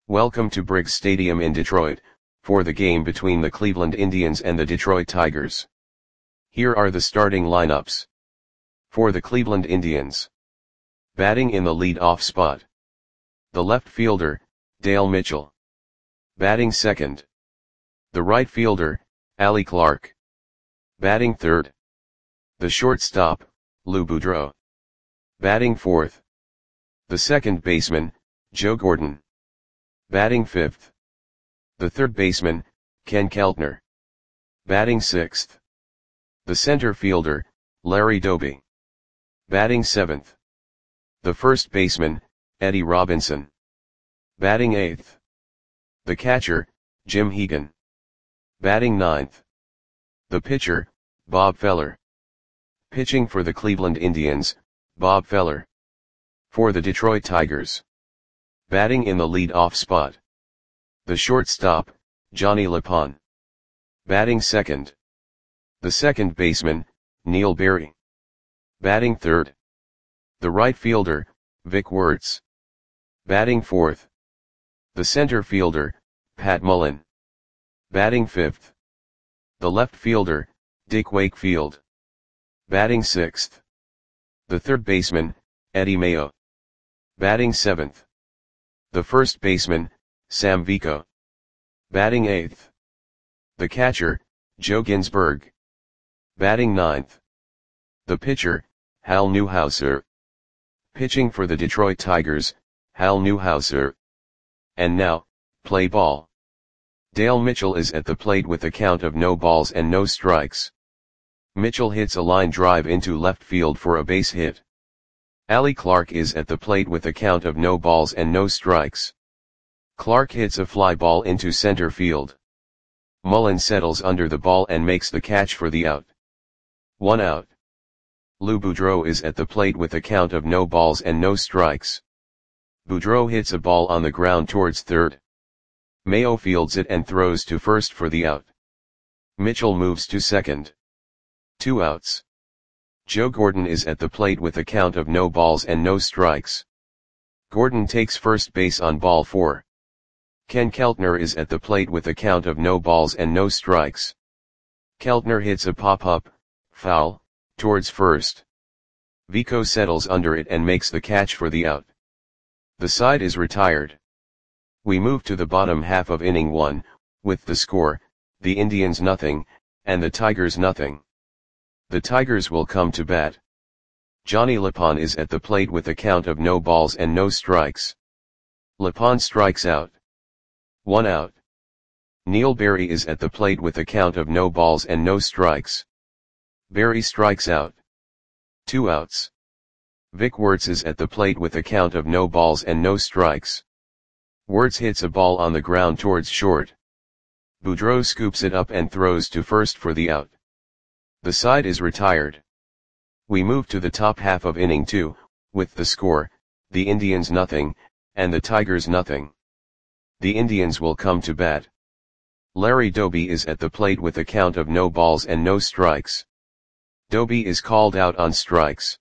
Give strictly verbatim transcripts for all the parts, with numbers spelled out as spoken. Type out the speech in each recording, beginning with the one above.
Welcome to Briggs Stadium in Detroit, for the game between the Cleveland Indians and the Detroit Tigers. Here are the starting lineups. For the Cleveland Indians. Batting in the lead-off spot. The left fielder, Dale Mitchell. Batting second. The right fielder, Allie Clark. Batting third. The shortstop, Lou Boudreau. Batting fourth. The second baseman, Joe Gordon. Batting fifth. The third baseman, Ken Keltner. Batting sixth. The center fielder, Larry Doby. Batting seventh. The first baseman, Eddie Robinson. Batting eighth. The catcher, Jim Hegan. Batting ninth. The pitcher, Bob Feller. Pitching for the Cleveland Indians, Bob Feller. For the Detroit Tigers. Batting in the lead-off spot. The shortstop, Johnny LePon. Batting second. The second baseman, Neil Berry. Batting third. The right fielder, Vic Wertz. Batting fourth. The center fielder, Pat Mullen. Batting fifth. The left fielder, Dick Wakefield. Batting sixth. The third baseman, Eddie Mayo. Batting seventh. The first baseman, Sam Vico. Batting eighth. The catcher, Joe Ginsberg. Batting ninth. The pitcher, Hal Newhouser. Pitching for the Detroit Tigers, Hal Newhouser. And now, play ball. Dale Mitchell is at the plate with a count of no balls and no strikes. Mitchell hits a line drive into left field for a base hit. Allie Clark is at the plate with a count of no balls and no strikes. Clark hits a fly ball into center field. Mullen settles under the ball and makes the catch for the out. One out. Lou Boudreau is at the plate with a count of no balls and no strikes. Boudreau hits a ball on the ground towards third. Mayo fields it and throws to first for the out. Mitchell moves to second. Two outs. Joe Gordon is at the plate with a count of no balls and no strikes. Gordon takes first base on ball four. Ken Keltner is at the plate with a count of no balls and no strikes. Keltner hits a pop-up, foul, towards first. Vico settles under it and makes the catch for the out. The side is retired. We move to the bottom half of inning one, with the score, the Indians nothing, and the Tigers nothing. The Tigers will come to bat. Johnny LePon is at the plate with a count of no balls and no strikes. LePon strikes out. One out. Neil Berry is at the plate with a count of no balls and no strikes. Berry strikes out. Two outs. Vic Wertz is at the plate with a count of no balls and no strikes. Wertz hits a ball on the ground towards short. Boudreau scoops it up and throws to first for the out. The side is retired. We move to the top half of inning two, with the score, the Indians nothing, and the Tigers nothing. The Indians will come to bat. Larry Doby is at the plate with a count of no balls and no strikes. Doby is called out on strikes.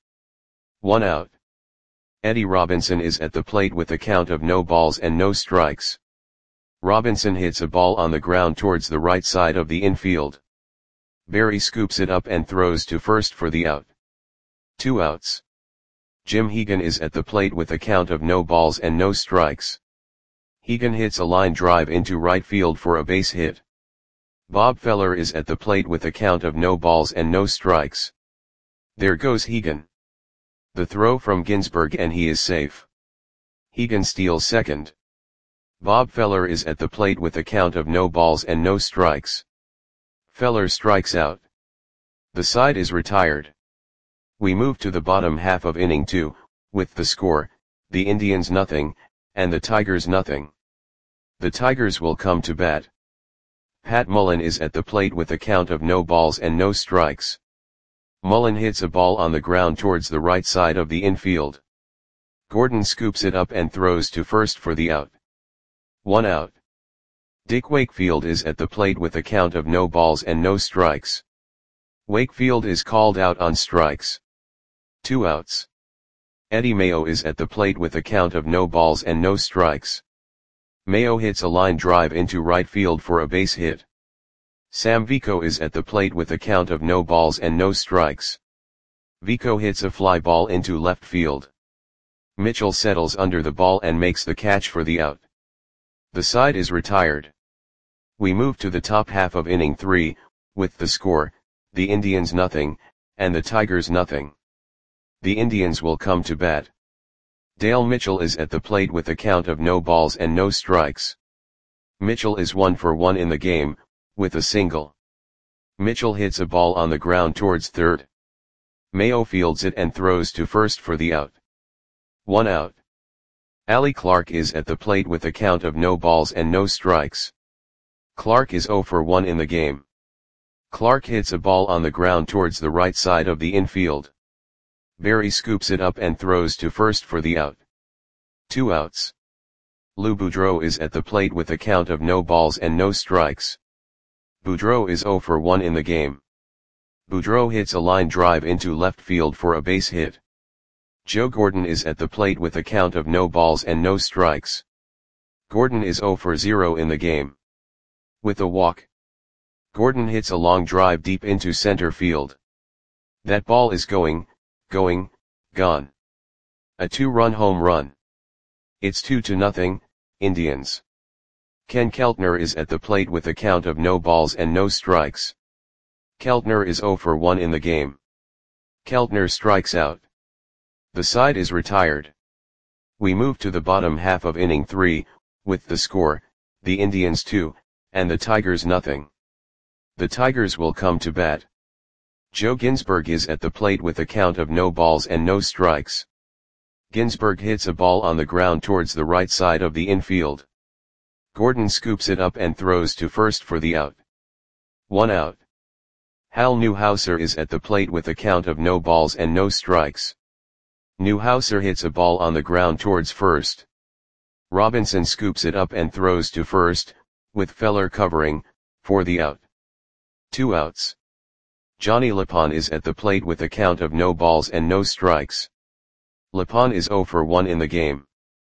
One out. Eddie Robinson is at the plate with a count of no balls and no strikes. Robinson hits a ball on the ground towards the right side of the infield. Berry scoops it up and throws to first for the out. Two outs. Jim Hegan is at the plate with a count of no balls and no strikes. Hegan hits a line drive into right field for a base hit. Bob Feller is at the plate with a count of no balls and no strikes. There goes Hegan. The throw from Ginsberg and he is safe. Hegan steals second. Bob Feller is at the plate with a count of no balls and no strikes. Feller strikes out. The side is retired. We move to the bottom half of inning two, with the score, the Indians nothing, and the Tigers nothing. The Tigers will come to bat. Pat Mullen is at the plate with a count of no balls and no strikes. Mullen hits a ball on the ground towards the right side of the infield. Gordon scoops it up and throws to first for the out. One out. Dick Wakefield is at the plate with a count of no balls and no strikes. Wakefield is called out on strikes. Two outs. Eddie Mayo is at the plate with a count of no balls and no strikes. Mayo hits a line drive into right field for a base hit. Sam Vico is at the plate with a count of no balls and no strikes. Vico hits a fly ball into left field. Mitchell settles under the ball and makes the catch for the out. The side is retired. We move to the top half of inning three, with the score, the Indians nothing, and the Tigers nothing. The Indians will come to bat. Dale Mitchell is at the plate with a count of no balls and no strikes. Mitchell is one for one in the game, with a single. Mitchell hits a ball on the ground towards third. Mayo fields it and throws to first for the out. One out. Ali Clark is at the plate with a count of no balls and no strikes. Clark is zero for one in the game. Clark hits a ball on the ground towards the right side of the infield. Berry scoops it up and throws to first for the out. Two outs. Lou Boudreau is at the plate with a count of no balls and no strikes. Boudreau is zero for one in the game. Boudreau hits a line drive into left field for a base hit. Joe Gordon is at the plate with a count of no balls and no strikes. Gordon is zero for zero in the game. With a walk. Gordon hits a long drive deep into center field. That ball is going, going, gone. A two-run home run. It's two to nothing, Indians. Ken Keltner is at the plate with a count of no balls and no strikes. Keltner is zero for one in the game. Keltner strikes out. The side is retired. We move to the bottom half of inning three, with the score, the Indians two, and the Tigers nothing. The Tigers will come to bat. Joe Ginsberg is at the plate with a count of no balls and no strikes. Ginsberg hits a ball on the ground towards the right side of the infield. Gordon scoops it up and throws to first for the out. One out. Hal Newhouser is at the plate with a count of no balls and no strikes. Newhouser hits a ball on the ground towards first. Robinson scoops it up and throws to first, with Feller covering, for the out. Two outs. Johnny Lapon is at the plate with a count of no balls and no strikes. Lapon is zero for one in the game.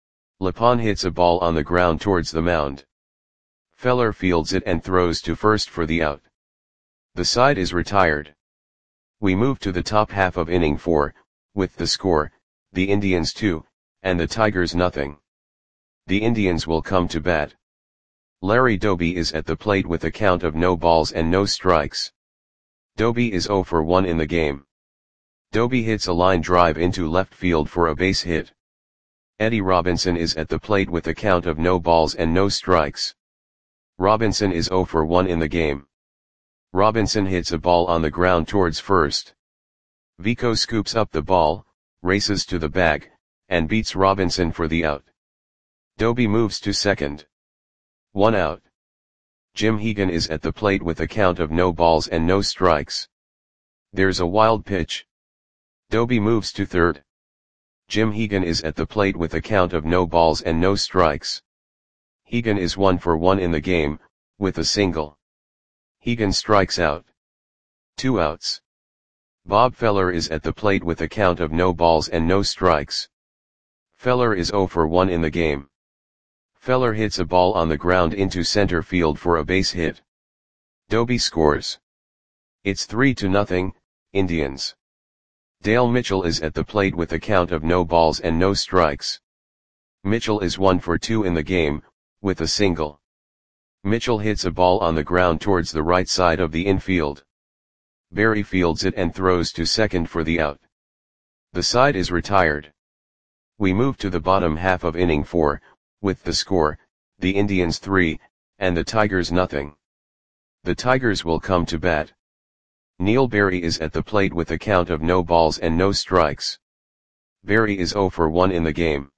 Lapon hits a ball on the ground towards the mound. Feller fields it and throws to first for the out. The side is retired. We move to the top half of inning four, with the score, the Indians two, and the Tigers nothing. The Indians will come to bat. Larry Doby is at the plate with a count of no balls and no strikes. Doby is zero for one in the game. Doby hits a line drive into left field for a base hit. Eddie Robinson is at the plate with a count of no balls and no strikes. Robinson is zero for one in the game. Robinson hits a ball on the ground towards first. Vico scoops up the ball, races to the bag, and beats Robinson for the out. Doby moves to second. One out. Jim Hegan is at the plate with a count of no balls and no strikes. There's a wild pitch. Doby moves to third. Jim Hegan is at the plate with a count of no balls and no strikes. Hegan is one for one in the game, with a single. Hegan strikes out. Two outs. Bob Feller is at the plate with a count of no balls and no strikes. Feller is zero for one in the game. Feller hits a ball on the ground into center field for a base hit. Doby scores. It's three to nothing, Indians. Dale Mitchell is at the plate with a count of no balls and no strikes. Mitchell is one for two in the game, with a single. Mitchell hits a ball on the ground towards the right side of the infield. Berry fields it and throws to second for the out. The side is retired. We move to the bottom half of inning four, with the score, the Indians three, and the Tigers nothing. The Tigers will come to bat. Neil Berry is at the plate with a count of no balls and no strikes. Berry is zero for one in the game.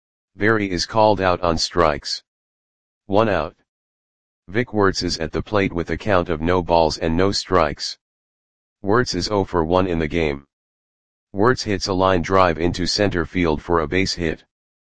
Berry is called out on strikes. One out. Vic Wertz is at the plate with a count of no balls and no strikes. Wertz is zero for one in the game. Wertz hits a line drive into center field for a base hit.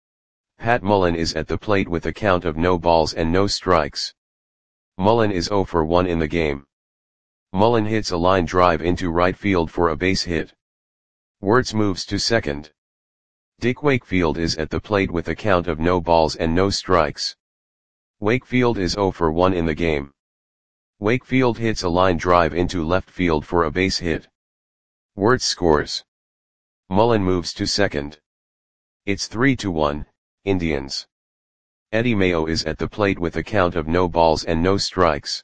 Pat Mullen is at the plate with a count of no balls and no strikes. Mullen is zero for one in the game. Mullen hits a line drive into right field for a base hit. Wertz moves to second. Dick Wakefield is at the plate with a count of no balls and no strikes. Wakefield is zero for one in the game. Wakefield hits a line drive into left field for a base hit. Wertz scores. Mullen moves to second. It's three to one, Indians. Eddie Mayo is at the plate with a count of no balls and no strikes.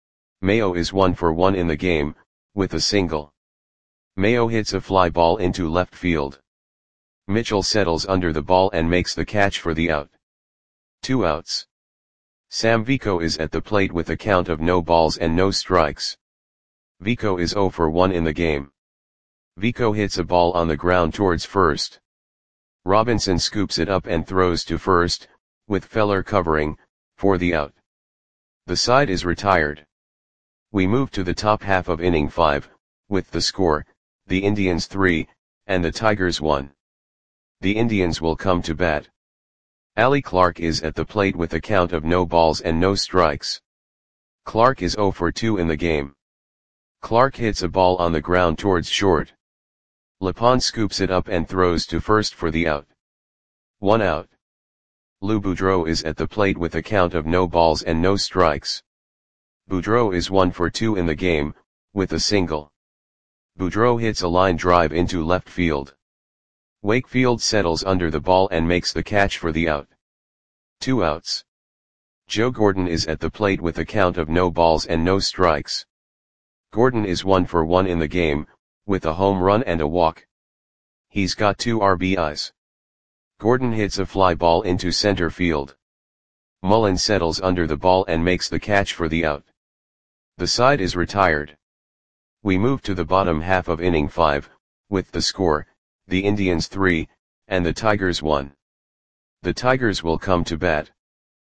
Mayo is one for one in the game, with a single. Mayo hits a fly ball into left field. Mitchell settles under the ball and makes the catch for the out. Two outs. Sam Vico is at the plate with a count of no balls and no strikes. Vico is zero for one in the game. Vico hits a ball on the ground towards first. Robinson scoops it up and throws to first, with Feller covering, for the out. The side is retired. We move to the top half of inning five, with the score, the Indians three, and the Tigers one. The Indians will come to bat. Ali Clark is at the plate with a count of no balls and no strikes. Clark is zero for two in the game. Clark hits a ball on the ground towards short. Lepond scoops it up and throws to first for the out. One out. Lou Boudreau is at the plate with a count of no balls and no strikes. Boudreau is one for two in the game, with a single. Boudreau hits a line drive into left field. Wakefield settles under the ball and makes the catch for the out. Two outs. Joe Gordon is at the plate with a count of no balls and no strikes. Gordon is one for one in the game, with a home run and a walk. He's got two R B Is. Gordon hits a fly ball into center field. Mullen settles under the ball and makes the catch for the out. The side is retired. We move to the bottom half of inning five, with the score, the Indians three, and the Tigers one. The Tigers will come to bat.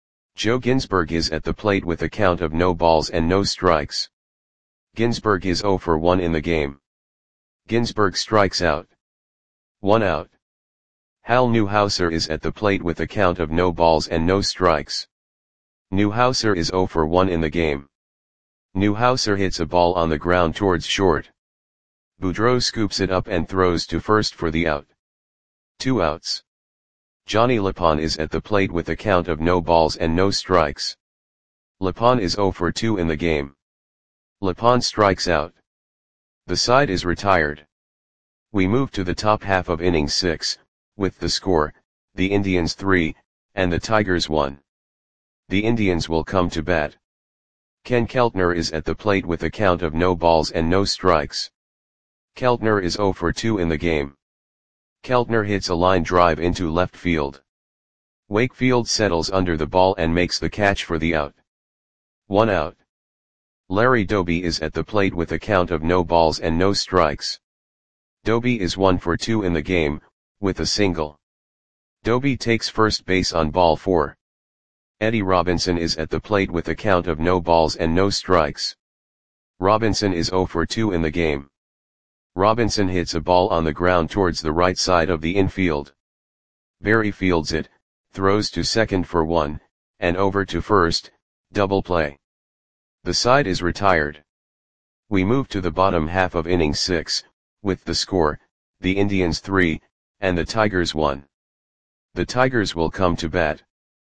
Joe Ginsberg is at the plate with a count of no balls and no strikes. Ginsberg is zero for one in the game. Ginsberg strikes out. One out. Hal Newhouser is at the plate with a count of no balls and no strikes. Newhouser is zero for one in the game. Newhouser hits a ball on the ground towards short. Boudreau scoops it up and throws to first for the out. Two outs. Johnny Lepond is at the plate with a count of no balls and no strikes. Lepond is zero for two in the game. Lepond strikes out. The side is retired. We move to the top half of inning six, with the score, the Indians three, and the Tigers one. The Indians will come to bat. Ken Keltner is at the plate with a count of no balls and no strikes. Keltner is zero for two in the game. Keltner hits a line drive into left field. Wakefield settles under the ball and makes the catch for the out. One out. Larry Doby is at the plate with a count of no balls and no strikes. Doby is one for two in the game, with a single. Doby takes first base on ball four. Eddie Robinson is at the plate with a count of no balls and no strikes. Robinson is zero for two in the game. Robinson hits a ball on the ground towards the right side of the infield. Berry fields it, throws to second for one, and over to first, double play. The side is retired. We move to the bottom half of inning six, with the score, the Indians three, and the Tigers one. The Tigers will come to bat.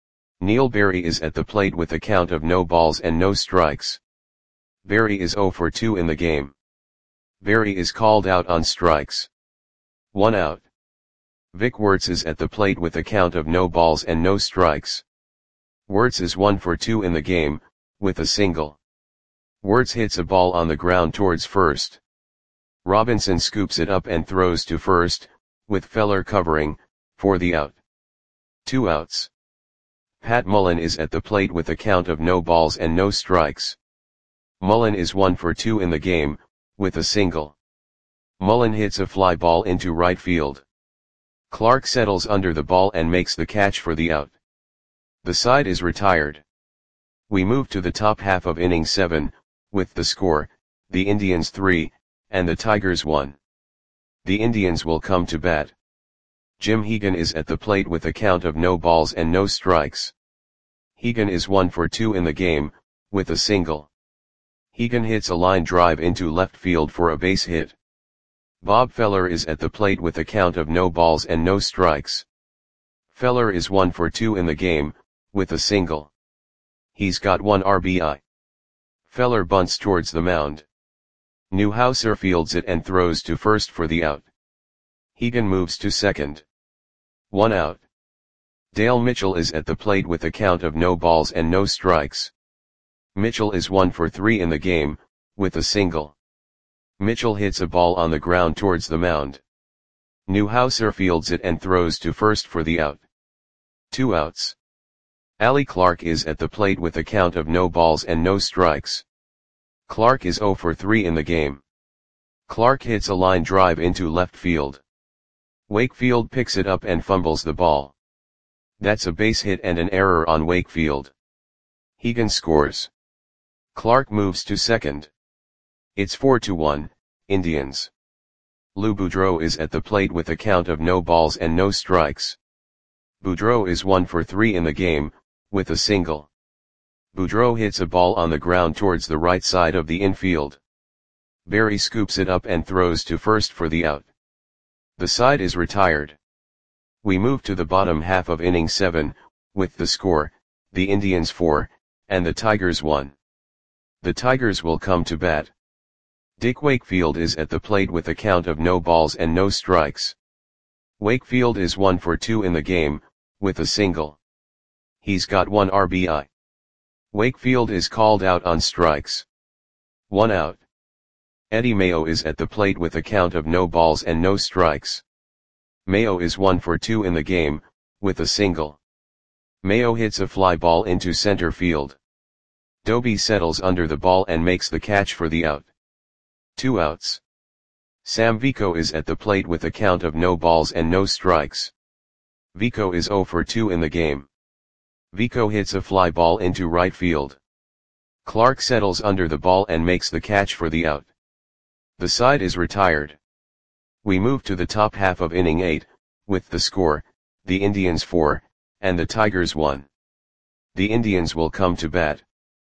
Neil Berry is at the plate with a count of no balls and no strikes. Berry is zero for two in the game. Berry is called out on strikes. One out. Vic Wertz is at the plate with a count of no balls and no strikes. Wertz is one for two in the game, with a single. Wertz hits a ball on the ground towards first. Robinson scoops it up and throws to first, with Feller covering, for the out. Two outs. Pat Mullen is at the plate with a count of no balls and no strikes. Mullen is one for two in the game, with a single. Mullen hits a fly ball into right field. Clark settles under the ball and makes the catch for the out. The side is retired. We move to the top half of inning seven, with the score, the Indians three, and the Tigers one. The Indians will come to bat. Jim Hegan is at the plate with a count of no balls and no strikes. Hegan is one for two in the game, with a single. Hegan hits a line drive into left field for a base hit. Bob Feller is at the plate with a count of no balls and no strikes. Feller is one for two in the game, with a single. He's got one R B I. Feller bunts towards the mound. Newhouser fields it and throws to first for the out. Hegan moves to second. One out. Dale Mitchell is at the plate with a count of no balls and no strikes. Mitchell is one for three in the game, with a single. Mitchell hits a ball on the ground towards the mound. Newhouser fields it and throws to first for the out. Two outs. Allie Clark is at the plate with a count of no balls and no strikes. Clark is zero for three in the game. Clark hits a line drive into left field. Wakefield picks it up and fumbles the ball. That's a base hit and an error on Wakefield. Hegan scores. Clark moves to second. It's four to one, Indians. Lou Boudreau is at the plate with a count of no balls and no strikes. Boudreau is one for three in the game, with a single. Boudreau hits a ball on the ground towards the right side of the infield. Berry scoops it up and throws to first for the out. The side is retired. We move to the bottom half of inning seven, with the score, the Indians four, and the Tigers one. The Tigers will come to bat. Dick Wakefield is at the plate with a count of no balls and no strikes. Wakefield is one for two in the game, with a single. He's got one R B I. Wakefield is called out on strikes. One out. Eddie Mayo is at the plate with a count of no balls and no strikes. Mayo is one for two in the game, with a single. Mayo hits a fly ball into center field. Doby settles under the ball and makes the catch for the out. Two outs. Sam Vico is at the plate with a count of no balls and no strikes. Vico is zero for two in the game. Vico hits a fly ball into right field. Clark settles under the ball and makes the catch for the out. The side is retired. We move to the top half of inning eight, with the score, the Indians four, and the Tigers one. The Indians will come to bat.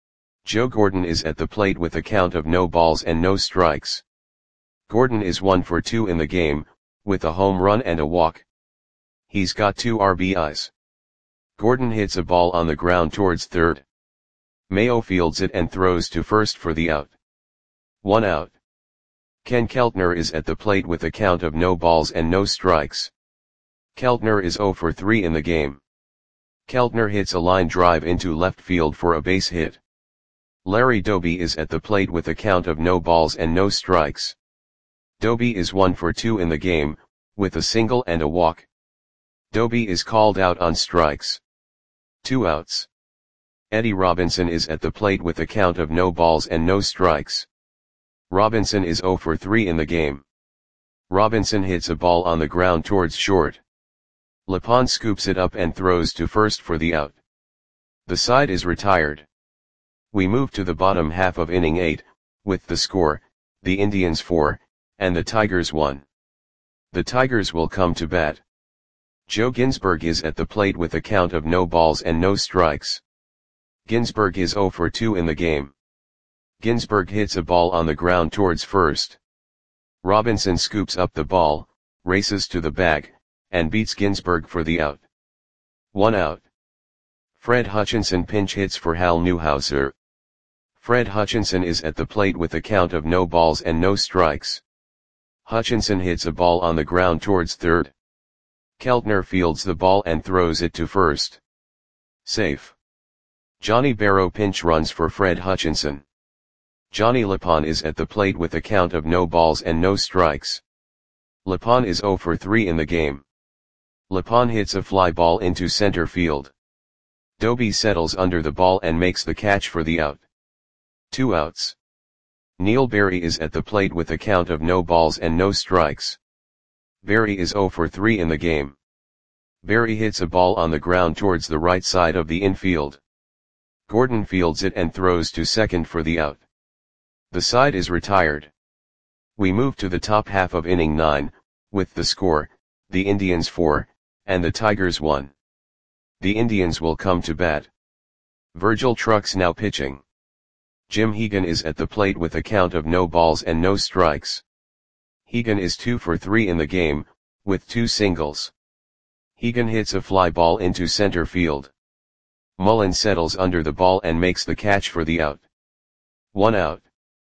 Joe Gordon is at the plate with a count of no balls and no strikes. Gordon is one for two in the game, with a home run and a walk. He's got two R B Is. Gordon hits a ball on the ground towards third. Mayo fields it and throws to first for the out. One out. Ken Keltner is at the plate with a count of no balls and no strikes. Keltner is zero for three in the game. Keltner hits a line drive into left field for a base hit. Larry Doby is at the plate with a count of no balls and no strikes. Doby is one for two in the game, with a single and a walk. Doby is called out on strikes. Two outs. Eddie Robinson is at the plate with a count of no balls and no strikes. Robinson is zero for three in the game. Robinson hits a ball on the ground towards short. Lepon scoops it up and throws to first for the out. The side is retired. We move to the bottom half of inning eight, with the score, the Indians four, and the Tigers one. The Tigers will come to bat. Joe Ginsberg is at the plate with a count of no balls and no strikes. Ginsberg is zero for two in the game. Ginsberg hits a ball on the ground towards first. Robinson scoops up the ball, races to the bag, and beats Ginsberg for the out. One out. Fred Hutchinson pinch hits for Hal Newhouser. Fred Hutchinson is at the plate with a count of no balls and no strikes. Hutchinson hits a ball on the ground towards third. Keltner fields the ball and throws it to first. Safe. Johnny Barrow pinch runs for Fred Hutchinson. Johnny Lepon is at the plate with a count of no balls and no strikes. Lepon is zero for three in the game. Lepon hits a fly ball into center field. Doby settles under the ball and makes the catch for the out. Two outs. Neil Berry is at the plate with a count of no balls and no strikes. Berry is zero for three in the game. Berry hits a ball on the ground towards the right side of the infield. Gordon fields it and throws to second for the out. The side is retired. We move to the top half of inning nine, with the score, the Indians four, and the Tigers one. The Indians will come to bat. Virgil Trucks now pitching. Jim Hegan is at the plate with a count of no balls and no strikes. Hegan is two for three in the game, with two singles. Hegan hits a fly ball into center field. Mullen settles under the ball and makes the catch for the out. One out.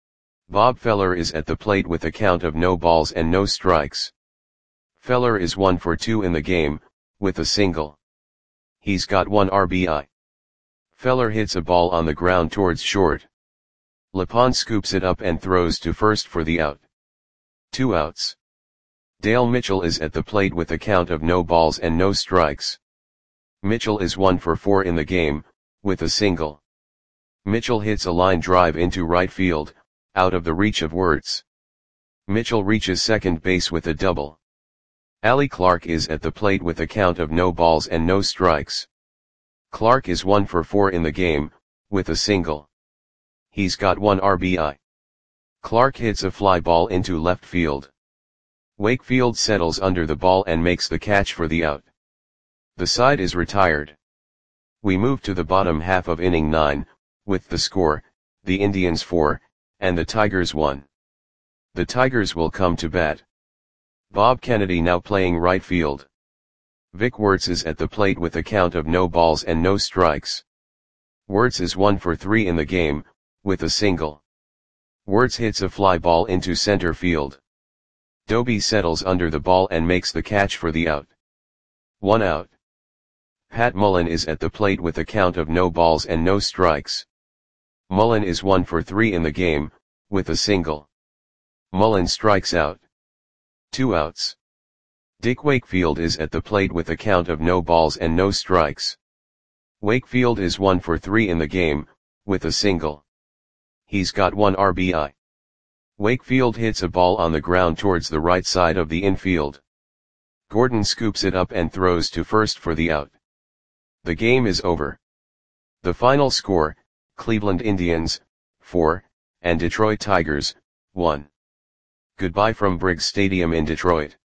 Bob Feller is at the plate with a count of no balls and no strikes. Feller is one for two in the game, with a single. He's got one R B I. Feller hits a ball on the ground towards short. LePond scoops it up and throws to first for the out. Two outs. Dale Mitchell is at the plate with a count of no balls and no strikes. Mitchell is one for four in the game, with a single. Mitchell hits a line drive into right field, out of the reach of Wertz. Mitchell reaches second base with a double. Allie Clark is at the plate with a count of no balls and no strikes. Clark is one for four in the game, with a single. He's got one R B I. Clark hits a fly ball into left field. Wakefield settles under the ball and makes the catch for the out. The side is retired. We move to the bottom half of inning nine, with the score, the Indians four, and the Tigers one. The Tigers will come to bat. Bob Kennedy now playing right field. Vic Wertz is at the plate with a count of no balls and no strikes. Wertz is one for three in the game, with a single. Wertz hits a fly ball into center field. Doby settles under the ball and makes the catch for the out. One out. Pat Mullen is at the plate with a count of no balls and no strikes. Mullen is one for three in the game, with a single. Mullen strikes out. Two outs. Dick Wakefield is at the plate with a count of no balls and no strikes. Wakefield is one for three in the game, with a single. He's got one R B I. Wakefield hits a ball on the ground towards the right side of the infield. Gordon scoops it up and throws to first for the out. The game is over. The final score, Cleveland Indians, four, and Detroit Tigers, one. Goodbye from Briggs Stadium in Detroit.